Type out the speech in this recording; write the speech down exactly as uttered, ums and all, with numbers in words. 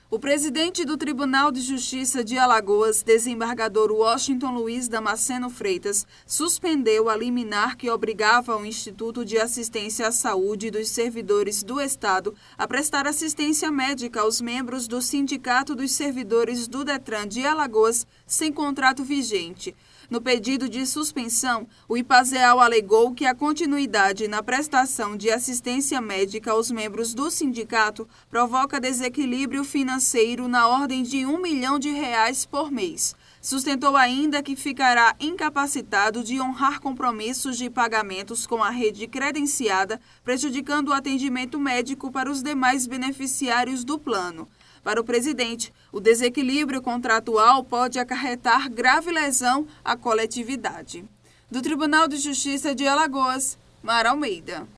O presidente do Tribunal de Justiça de Alagoas, desembargador Washington Luiz Damasceno Freitas, suspendeu a liminar que obrigava o Instituto de Assistência à Saúde dos Servidores do Estado a prestar assistência médica aos membros do Sindicato dos Servidores do Detran de Alagoas sem contrato vigente. No pedido de suspensão, o IPASEAL alegou que a continuidade na prestação de assistência médica aos membros do sindicato provoca desequilíbrio financeiro na ordem de um milhão de reais por mês. Sustentou ainda que ficará incapacitado de honrar compromissos de pagamentos com a rede credenciada, prejudicando o atendimento médico para os demais beneficiários do plano. Para o presidente, o desequilíbrio contratual pode acarretar grave lesão à coletividade. Do Tribunal de Justiça de Alagoas, Mara Almeida.